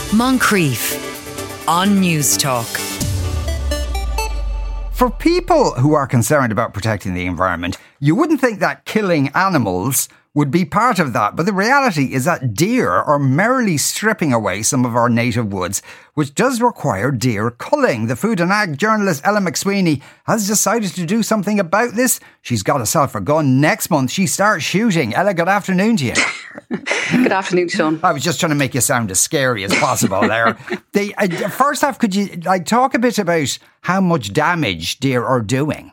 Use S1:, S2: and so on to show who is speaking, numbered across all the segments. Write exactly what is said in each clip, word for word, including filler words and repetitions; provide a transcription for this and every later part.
S1: Moncrief on News Talk.
S2: For people who are concerned about protecting the environment, you wouldn't think that killing animals would be part of that. But the reality is that deer are merrily stripping away some of our native woods, which does require deer culling. The Food and Ag journalist Ella McSweeney has decided to do something about this. She's got herself a gun. Next month, she starts shooting. Ella, good afternoon to you.
S3: Good afternoon, Sean.
S2: I was just trying to make you sound as scary as possible there. the, uh, first off, could you like talk a bit about how much damage deer are doing?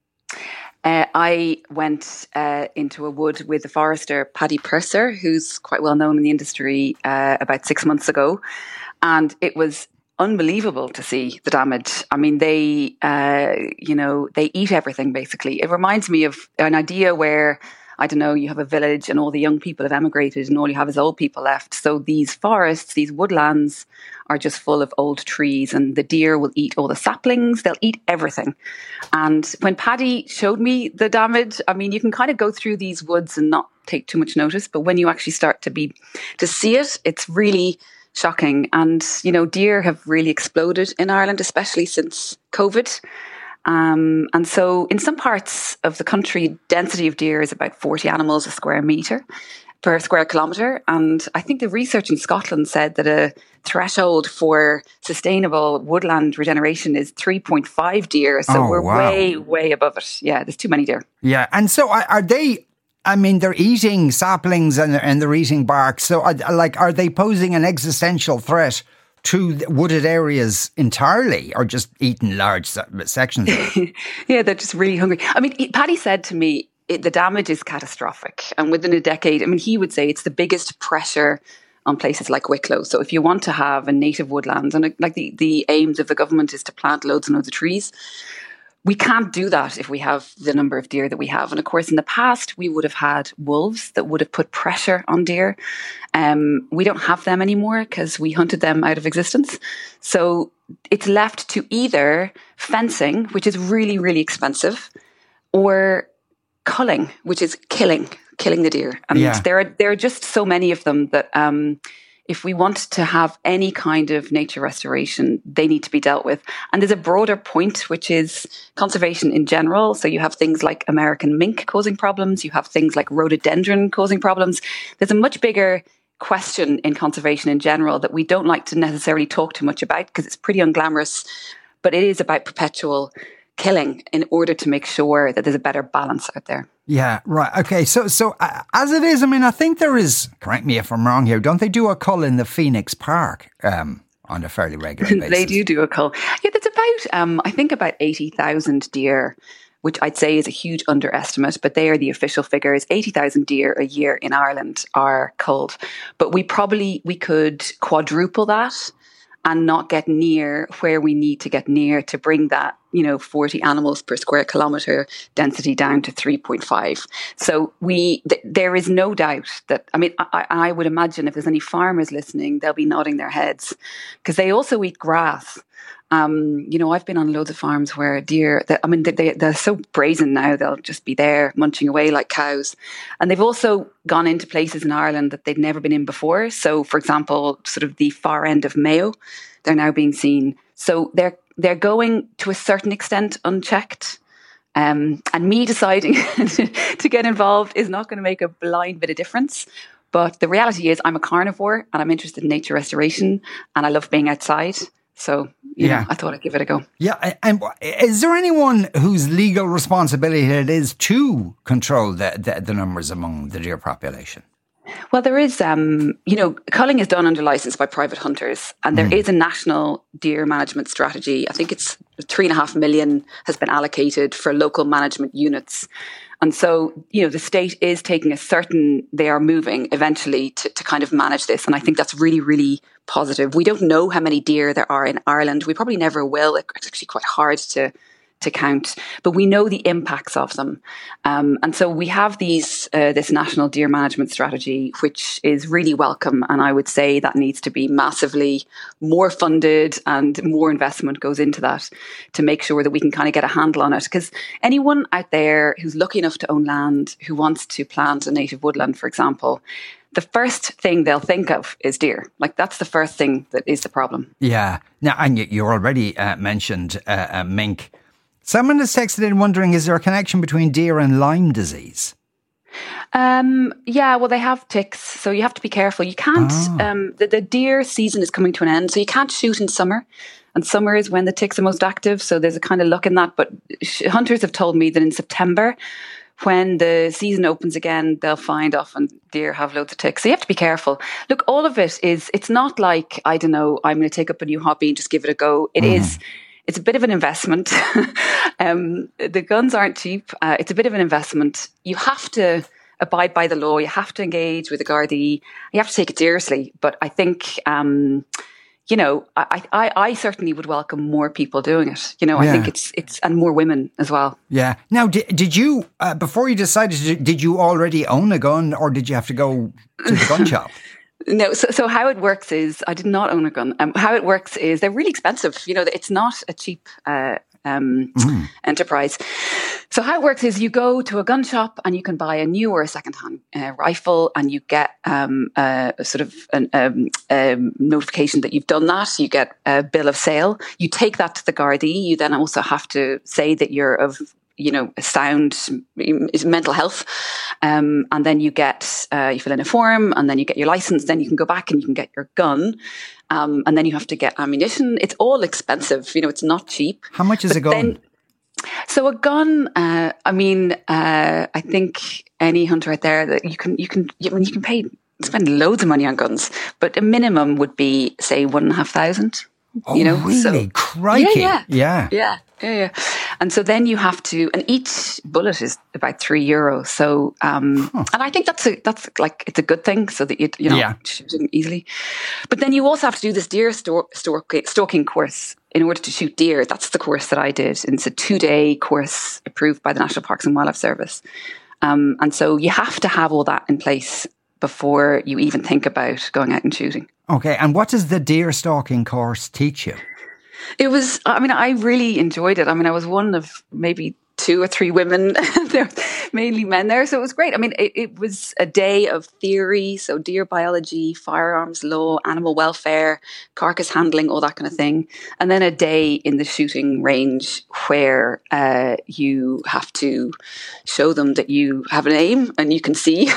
S3: Uh, I went uh, into a wood with the forester Paddy Purser, who's quite well known in the industry, uh, about six months ago. And it was unbelievable to see the damage. I mean, they, uh, you know, they eat everything, basically. It reminds me of an idea where, I don't know, you have a village and all the young people have emigrated and all you have is old people left. So these forests, these woodlands are just full of old trees, and the deer will eat all the saplings. They'll eat everything. And when Paddy showed me the damage, I mean, you can kind of go through these woods and not take too much notice. But when you actually start to be, to see it, it's really shocking. And, you know, deer have really exploded in Ireland, especially since COVID. Um, and so in some parts of the country, density of deer is about forty animals a square metre per square kilometre. And I think the research in Scotland said that a threshold for sustainable woodland regeneration is three point five deer. So
S2: oh,
S3: we're
S2: wow.
S3: way, way above it. Yeah, there's too many deer.
S2: Yeah. And so are, are they... I mean, they're eating saplings and they're, and they're eating bark. So, are, like, are they posing an existential threat to wooded areas entirely, or just eating large sections of it?
S3: Yeah, they're just really hungry. I mean, he, Paddy said to me, it, the damage is catastrophic. And within a decade, I mean, he would say it's the biggest pressure on places like Wicklow. So if you want to have a native woodland, and like the, the aims of the government is to plant loads and loads of trees, we can't do that if we have the number of deer that we have. And of course, in the past, we would have had wolves that would have put pressure on deer. Um, we don't have them anymore because we hunted them out of existence. So it's left to either fencing, which is really, really expensive, or culling, which is killing, killing the deer. And
S2: yeah.
S3: there are there are just so many of them that um, if we want to have any kind of nature restoration, they need to be dealt with. And there's a broader point, which is conservation in general. So you have things like American mink causing problems. You have things like rhododendron causing problems. There's a much bigger question in conservation in general that we don't like to necessarily talk too much about because it's pretty unglamorous, but it is about perpetual killing in order to make sure that there's a better balance out there.
S2: Yeah, right. Okay, so so uh, as it is, I mean, I think there is, correct me if I'm wrong here, don't they do a cull in the Phoenix Park um, on a fairly regular basis?
S3: They do do a cull. Yeah, there's about, um, I think about eighty thousand deer, which I'd say is a huge underestimate, but they are the official figures. eighty thousand deer a year in Ireland are culled. But we probably, we could quadruple that and not get near where we need to get near to bring that, you know, forty animals per square kilometre density down to three point five. So we, th- there is no doubt that, I mean, I, I would imagine if there's any farmers listening, they'll be nodding their heads because they also eat grass. Um, you know, I've been on loads of farms where deer, they, I mean, they, they, they're so brazen now, they'll just be there munching away like cows. And they've also gone into places in Ireland that they'd never been in before. So, for example, sort of the far end of Mayo, they're now being seen. So they're they're going to a certain extent unchecked. Um, and me deciding to get involved is not going to make a blind bit of difference. But the reality is I'm a carnivore and I'm interested in nature restoration and I love being outside. So, you yeah. know, I thought I'd give it a go.
S2: Yeah. And is there anyone whose legal responsibility it is to control the, the, the numbers among the deer population?
S3: Well, there is, um, you know, culling is done under license by private hunters, and there mm. is a national deer management strategy. I think it's three and a half million has been allocated for local management units. And so, you know, the state is taking a certain, they are moving eventually to, to kind of manage this. And I think that's really, really positive. We don't know how many deer there are in Ireland. We probably never will. It's actually quite hard to to count, but we know the impacts of them. Um, and so we have these, uh, this national deer management strategy, which is really welcome. And I would say that needs to be massively more funded and more investment goes into that to make sure that we can kind of get a handle on it. Because anyone out there who's lucky enough to own land, who wants to plant a native woodland, for example, the first thing they'll think of is deer. Like that's the first thing that is the problem.
S2: Yeah. Now, and you, you already uh, mentioned uh, uh, mink. Someone has texted in wondering, is there a connection between deer and Lyme disease?
S3: Um, yeah, well, they have ticks, so you have to be careful. You can't, oh. um, the, the deer season is coming to an end, so you can't shoot in summer. And summer is when the ticks are most active, so there's a kind of luck in that. But hunters have told me that in September, when the season opens again, they'll find often deer have loads of ticks. So you have to be careful. Look, all of it is, it's not like, I don't know, I'm going to take up a new hobby and just give it a go. It mm. is, it's a bit of an investment. um, the guns aren't cheap. Uh, it's a bit of an investment. You have to abide by the law. You have to engage with the Gardaí. You have to take it seriously. But I think, um, you know, I, I, I certainly would welcome more people doing it. You know, yeah. I think it's, it's, and more women as well.
S2: Yeah. Now, did, did you, uh, before you decided, did you already own a gun or did you have to go to the gun shop?
S3: No, so so how it works is, I did not own a gun. Um, how it works is they're really expensive. You know, it's not a cheap uh, um, mm. enterprise. So how it works is you go to a gun shop and you can buy a new or a second-hand uh, rifle, and you get um, a, a sort of an, um, um, notification that you've done that. You get a bill of sale. You take that to the Gardaí. You then also have to say that you're of, you know, sound mental health. Um, and then you get, uh, you fill in a form and then you get your license. Then you can go back and you can get your gun. Um, and then you have to get ammunition. It's all expensive. You know, it's not cheap.
S2: How much is
S3: but
S2: a gun?
S3: Then, so a gun, uh, I mean, uh, I think any hunter out there that you can, you can, you, I mean, you can pay, spend loads of money on guns, but a minimum would be, say, one and a half thousand.
S2: Oh,
S3: you know,
S2: really?
S3: So,
S2: Crikey.
S3: Yeah,
S2: yeah.
S3: Yeah. Yeah. Yeah. Yeah. And so then you have to, and each bullet is about three euros. So, um, huh. and I think that's a, that's like, it's a good thing so that you, you know, yeah. shooting easily. But then you also have to do this deer stalk, stalk, stalking course in order to shoot deer. That's the course that I did. And it's a two day course approved by the National Parks and Wildlife Service. Um, and so you have to have all that in place before you even think about going out and shooting.
S2: Okay. And what does the deer stalking course teach you?
S3: It was, I mean, I really enjoyed it. I mean, I was one of maybe two or three women, there mainly men there. So it was great. I mean, it, it was a day of theory. So deer biology, firearms law, animal welfare, carcass handling, all that kind of thing. And then a day in the shooting range where uh, you have to show them that you have an aim and you can see.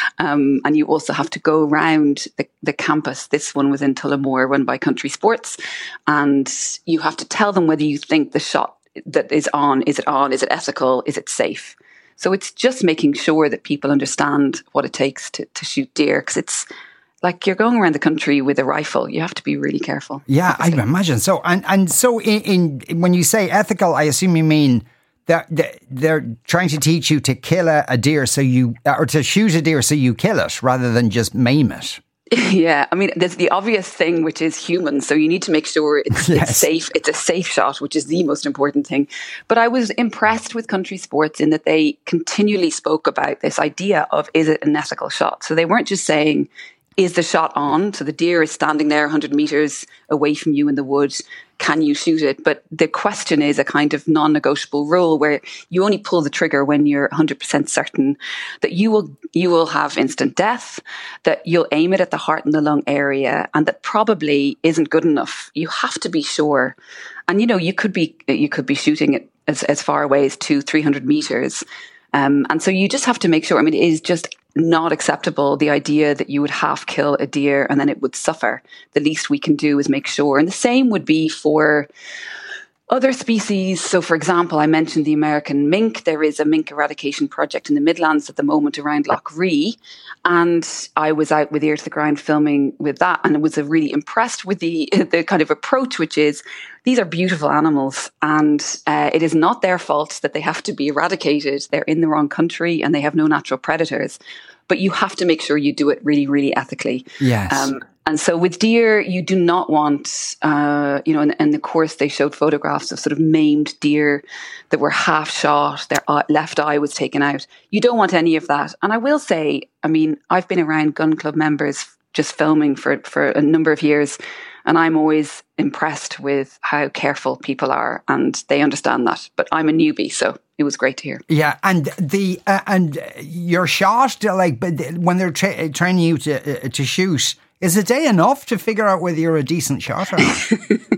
S3: Um, and you also have to go around the, the campus. This one was in Tullamore, run by Country Sports. And you have to tell them whether you think the shot that is on, is it on, is it ethical, is it safe? So it's just making sure that people understand what it takes to, to shoot deer, because it's like you're going around the country with a rifle. You have to be really careful.
S2: Yeah, I imagine. So, and, and so in, in when you say ethical, I assume you mean that they're, they're trying to teach you to kill a, a deer so you, or to shoot a deer so you kill it rather than just maim it.
S3: Yeah, I mean, there's the obvious thing, which is humans. So you need to make sure it's, yes. it's safe. It's a safe shot, which is the most important thing. But I was impressed with Country Sports in that they continually spoke about this idea of, is it an ethical shot? So they weren't just saying, is the shot on? So the deer is standing there one hundred meters away from you in the woods. Can you shoot it? But the question is a kind of non-negotiable rule where you only pull the trigger when you're one hundred percent certain that you will you will have instant death, that you'll aim it at the heart and the lung area, and that probably isn't good enough. You have to be sure. And, you know, you could be you could be shooting it as, as far away as two, three hundred meters. Um, and so you just have to make sure. I mean, it is just not acceptable, the idea that you would half kill a deer and then it would suffer. The least we can do is make sure. And the same would be for other species. So, for example, I mentioned the American mink. There is a mink eradication project in the Midlands at the moment around Loch Ree. And I was out with ear to the ground filming with that. And I was really impressed with the, the kind of approach, which is these are beautiful animals. And uh, it is not their fault that they have to be eradicated. They're in the wrong country and they have no natural predators. But you have to make sure you do it really, really ethically.
S2: Yes.
S3: Um, And so with deer, you do not want, uh, you know, in, in the course they showed photographs of sort of maimed deer that were half shot, their left eye was taken out. You don't want any of that. And I will say, I mean, I've been around gun club members just filming for, for a number of years, and I'm always impressed with how careful people are, and they understand that. But I'm a newbie, so it was great to hear.
S2: Yeah, and the uh, and your shot, like, but when they're tra- training you to uh, to shoot, is a day enough to figure out whether you're a decent shot or not?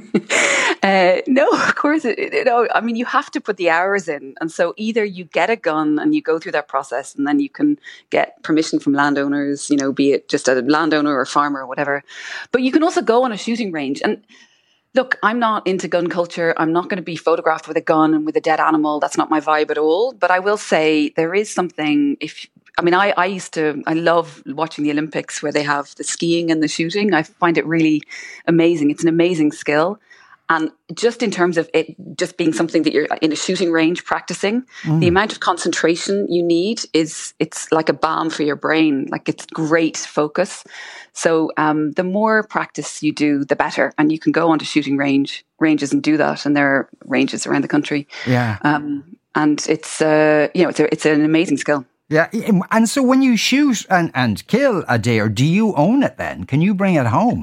S3: uh, no, of course, it, it, no. I mean, you have to put the hours in, and so either you get a gun and you go through that process, and then you can get permission from landowners, you know, be it just a landowner or farmer or whatever. But you can also go on a shooting range and. Look, I'm not into gun culture. I'm not going to be photographed with a gun and with a dead animal. That's not my vibe at all. But I will say there is something, if, I mean, I, I used to, I love watching the Olympics where they have the skiing and the shooting. I find it really amazing. It's an amazing skill. And just in terms of it just being something that you're in a shooting range practicing, mm. the amount of concentration you need is, it's like a balm for your brain. Like it's great focus. So um, the more practice you do, the better. And you can go onto shooting range ranges and do that. And there are ranges around the country.
S2: Yeah.
S3: Um, and it's, uh, you know, it's, a, it's an amazing skill.
S2: Yeah. And so when you shoot and, and kill a deer, do you own it then? Can you bring it home?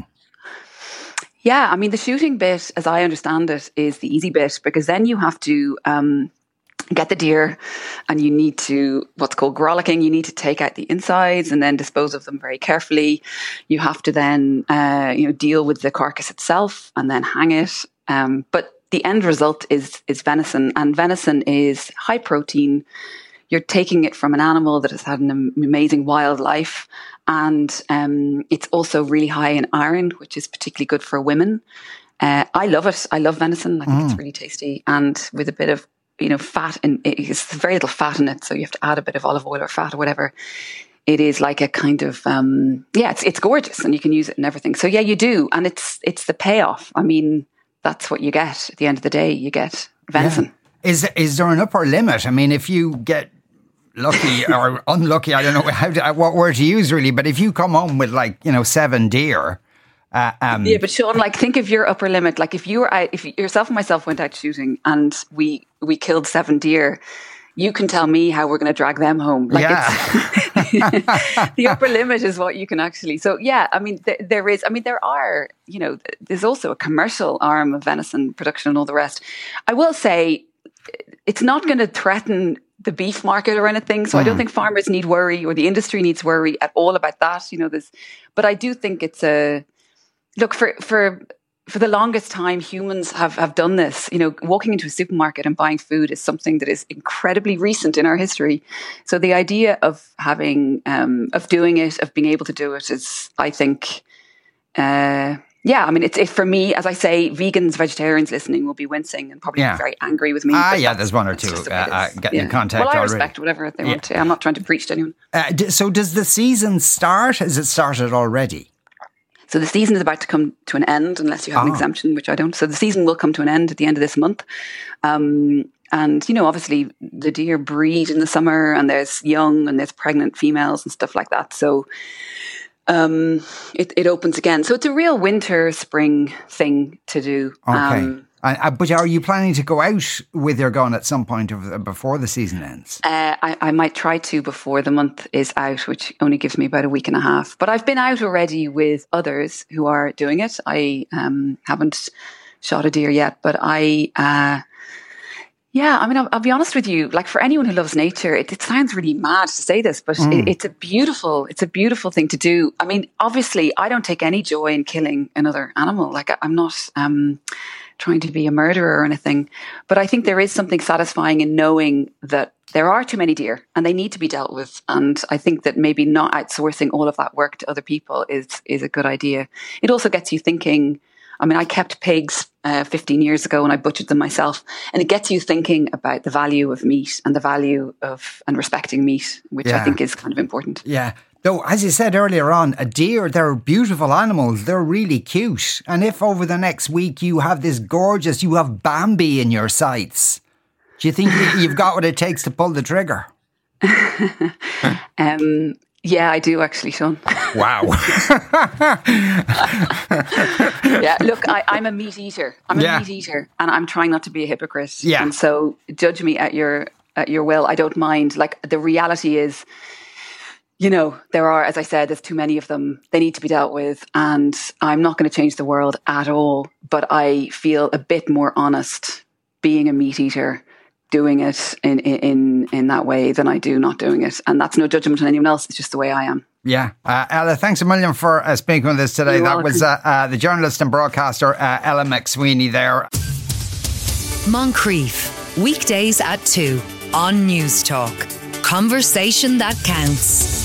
S3: Yeah, I mean, the shooting bit, as I understand it, is the easy bit because then you have to um, get the deer and you need to, what's called grollicking, you need to take out the insides and then dispose of them very carefully. You have to then, uh, you know, deal with the carcass itself and then hang it. Um, but the end result is is venison, and venison is high protein. You're taking it from an animal that has had an amazing wildlife. And um, it's also really high in iron, which is particularly good for women. Uh, I love it. I love venison. I think mm. it's really tasty. And with a bit of, you know, fat, and it's very little fat in it. So you have to add a bit of olive oil or fat or whatever. It is like a kind of, um, yeah, it's it's gorgeous and you can use it and everything. So yeah, you do. And it's it's the payoff. I mean, that's what you get at the end of the day. You get venison.
S2: Yeah. Is, is there an upper limit? I mean, if you get lucky or unlucky, I don't know how to, what word to use really, but if you come home with like, you know, seven deer. Uh, um,
S3: yeah, but Sean, like think of your upper limit. Like if you were out, if yourself and myself went out shooting and we, we killed seven deer, you can tell me how we're going to drag them home. Like
S2: yeah.
S3: it's, the upper limit is what you can actually. So yeah, I mean, th- there is, I mean, there are, you know, there's also a commercial arm of venison production and all the rest. I will say it's not going to threaten the beef market or anything. So mm. I don't think farmers need worry or the industry needs worry at all about that. You know, this, but I do think it's a, look for, for, for the longest time, humans have, have done this. You know, walking into a supermarket and buying food is something that is incredibly recent in our history. So the idea of having, um, of doing it, of being able to do it is, I think, uh, yeah, I mean, it's it, for me, as I say, vegans, vegetarians listening will be wincing and probably
S2: yeah.
S3: be very angry with me.
S2: Ah, yeah, there's one or two uh, uh, getting
S3: yeah.
S2: in contact
S3: Well, I
S2: already.
S3: respect whatever they
S2: yeah.
S3: want to. I'm not trying to preach to anyone.
S2: Uh, d- so does the season start? Has it started already?
S3: So the season is about to come to an end unless you have oh. an exemption, which I don't. So the season will come to an end at the end of this month. Um, and, you know, obviously the deer breed in the summer and there's young and there's pregnant females and stuff like that. So um, it, it opens again. So it's a real winter, spring thing to do.
S2: Okay.
S3: Um,
S2: Uh, but are you planning to go out with your gun at some point of, before the season ends?
S3: Uh, I, I might try to before the month is out, which only gives me about a week and a half. But I've been out already with others who are doing it. I um, haven't shot a deer yet, but I, uh, yeah, I mean, I'll, I'll be honest with you. Like for anyone who loves nature, it, it sounds really mad to say this, but mm. it, it's a beautiful, it's a beautiful thing to do. I mean, obviously, I don't take any joy in killing another animal. Like I, I'm not. Um, trying to be a murderer or anything. But I think there is something satisfying in knowing that there are too many deer and they need to be dealt with. And I think that maybe not outsourcing all of that work to other people is is a good idea. It also gets you thinking. I mean, I kept pigs uh, fifteen years ago and I butchered them myself. And it gets you thinking about the value of meat and the value of and respecting meat, which yeah. I think is kind of important.
S2: Yeah. Though, as you said earlier on, a deer, they're beautiful animals. They're really cute. And if over the next week you have this gorgeous, you have Bambi in your sights, do you think you've got what it takes to pull the trigger?
S3: um, yeah, I do actually, Sean.
S2: Wow.
S3: yeah, look, I, I'm a meat eater. I'm a
S2: yeah.
S3: meat eater and I'm trying not to be a hypocrite.
S2: Yeah.
S3: And so judge me at your at your will. I don't mind. Like the reality is, you know, there are, as I said, there's too many of them. They need to be dealt with. And I'm not going to change the world at all. But I feel a bit more honest being a meat eater doing it in, in, in that way than I do not doing it. And that's no judgment on anyone else. It's just the way I am.
S2: Yeah. Uh, Ella, thanks a million for uh, speaking with us today.
S3: You're
S2: that
S3: welcome.
S2: was uh, uh, the journalist and broadcaster uh, Ella McSweeney there.
S1: Moncrief, weekdays at two on News Talk. Conversation that counts.